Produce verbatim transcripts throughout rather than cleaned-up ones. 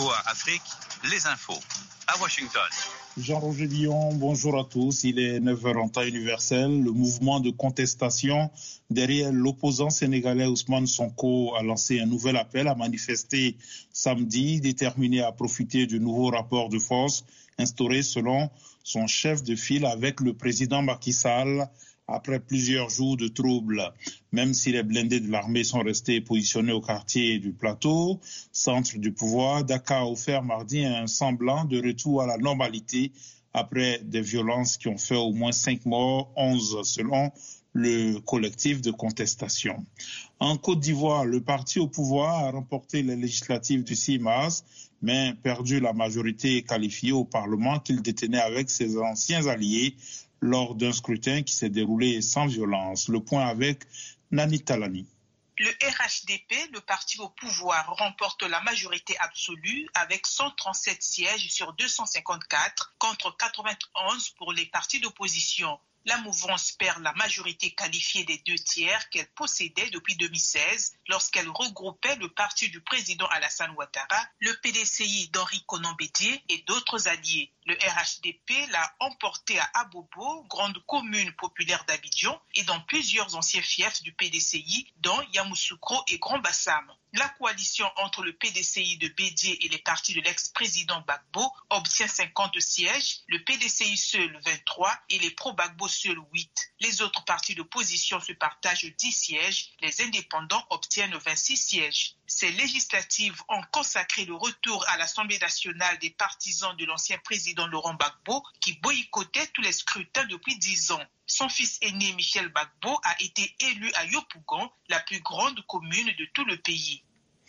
V O A Afrique, les infos. À Washington. Jean-Roger Dion, bonjour à tous. Il est neuf heures en temps universel. Le mouvement de contestation derrière l'opposant sénégalais Ousmane Sonko a lancé un nouvel appel à manifester samedi, déterminé à profiter du nouveau rapport de force instauré selon son chef de file avec le président Macky Sall après plusieurs jours de troubles. Même si les blindés de l'armée sont restés positionnés au quartier du Plateau, centre du pouvoir, Dakar a offert mardi un semblant de retour à la normalité après des violences qui ont fait au moins cinq morts, onze selon le collectif de contestation. En Côte d'Ivoire, le parti au pouvoir a remporté les législatives du six mars, mais perdu la majorité qualifiée au Parlement qu'il détenait avec ses anciens alliés lors d'un scrutin qui s'est déroulé sans violence. Le point avec Nani Talani. Le R H D P, le parti au pouvoir, remporte la majorité absolue avec cent trente-sept sièges sur deux cent cinquante-quatre contre quatre-vingt-onze pour les partis d'opposition. La mouvance perd la majorité qualifiée des deux tiers qu'elle possédait depuis deux mille seize lorsqu'elle regroupait le parti du président Alassane Ouattara, le P D C I d'Henri Konan Bédié et d'autres alliés. Le R H D P l'a emporté à Abobo, grande commune populaire d'Abidjan, et dans plusieurs anciens fiefs du P D C I, dont Yamoussoukro et Grand Bassam. La coalition entre le P D C I de Bédié et les partis de l'ex-président Gbagbo obtient cinquante sièges, le P D C I seul vingt-trois et les pro-Gbagbo seul huit. Les autres partis d'opposition se partagent dix sièges, les indépendants obtiennent vingt-six sièges. Ces législatives ont consacré le retour à l'Assemblée nationale des partisans de l'ancien président Laurent Gbagbo qui boycottait tous les scrutins depuis dix ans. Son fils aîné Michel Gbagbo a été élu à Yopougon, la plus grande commune de tout le pays.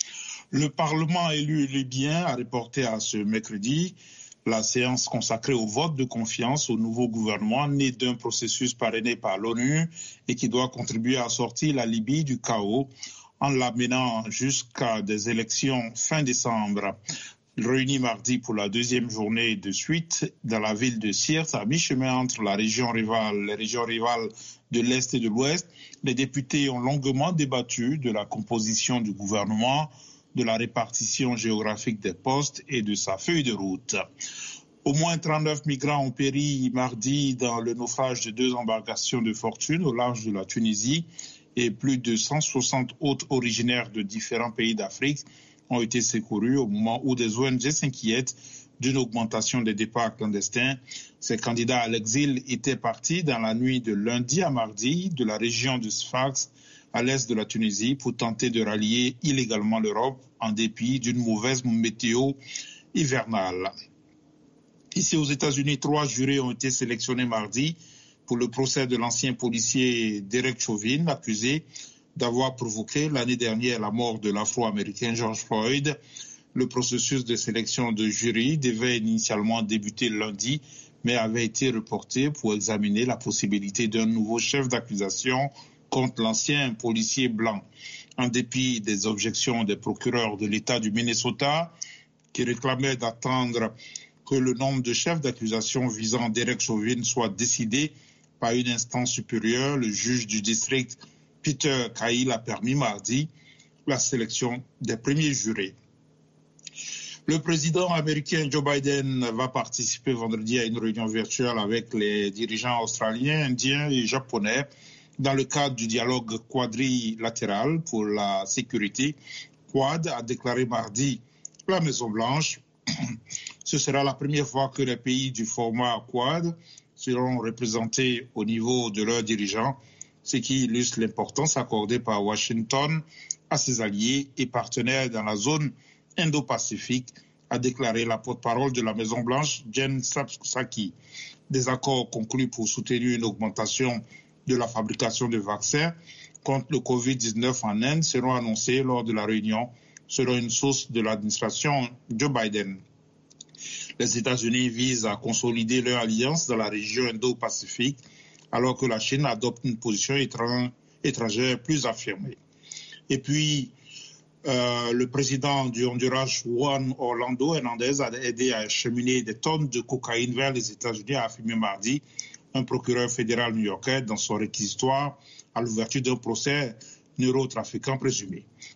Le Parlement élu libyen a reporté à ce mercredi la séance consacrée au vote de confiance au nouveau gouvernement né d'un processus parrainé par l'ONU et qui doit contribuer à sortir la Libye du chaos en l'amenant jusqu'à des élections fin décembre. Réunis mardi pour la deuxième journée de suite dans la ville de Sirte, à mi-chemin entre la région rivale, les régions rivales de l'Est et de l'Ouest, les députés ont longuement débattu de la composition du gouvernement, de la répartition géographique des postes et de sa feuille de route. Au moins trente-neuf migrants ont péri mardi dans le naufrage de deux embarcations de fortune au large de la Tunisie et plus de cent soixante autres originaires de différents pays d'Afrique ont été secourus au moment où des O N G s'inquiètent d'une augmentation des départs clandestins. Ces candidats à l'exil étaient partis dans la nuit de lundi à mardi de la région de Sfax à l'est de la Tunisie pour tenter de rallier illégalement l'Europe en dépit d'une mauvaise météo hivernale. Ici aux États-Unis, trois jurés ont été sélectionnés mardi pour le procès de l'ancien policier Derek Chauvin, accusé d'avoir provoqué l'année dernière la mort de l'Afro-Américain George Floyd. Le processus de sélection de jury devait initialement débuter lundi, mais avait été reporté pour examiner la possibilité d'un nouveau chef d'accusation contre l'ancien policier blanc. En dépit des objections des procureurs de l'État du Minnesota, qui réclamaient d'attendre que le nombre de chefs d'accusation visant Derek Chauvin soit décidé par une instance supérieure, le juge du district Peter Cahill a permis mardi la sélection des premiers jurés. Le président américain Joe Biden va participer vendredi à une réunion virtuelle avec les dirigeants australiens, indiens et japonais dans le cadre du dialogue quadrilatéral pour la sécurité. Quad a déclaré mardi la Maison-Blanche. Ce sera la première fois que les pays du format Quad seront représentés au niveau de leurs dirigeants, ce qui illustre l'importance accordée par Washington à ses alliés et partenaires dans la zone Indo-Pacifique, a déclaré la porte-parole de la Maison-Blanche, Jen Psaki. Des accords conclus pour soutenir une augmentation de la fabrication de vaccins contre le covid dix-neuf en Inde seront annoncés lors de la réunion, selon une source de l'administration Joe Biden. Les États-Unis visent à consolider leur alliance dans la région Indo-Pacifique, alors que la Chine adopte une position étrangère plus affirmée. Et puis, euh, le président du Honduras, Juan Orlando Hernandez, a aidé à acheminer des tonnes de cocaïne vers les États-Unis, a affirmé mardi un procureur fédéral new-yorkais dans son réquisitoire à l'ouverture d'un procès neurotrafiquant présumé.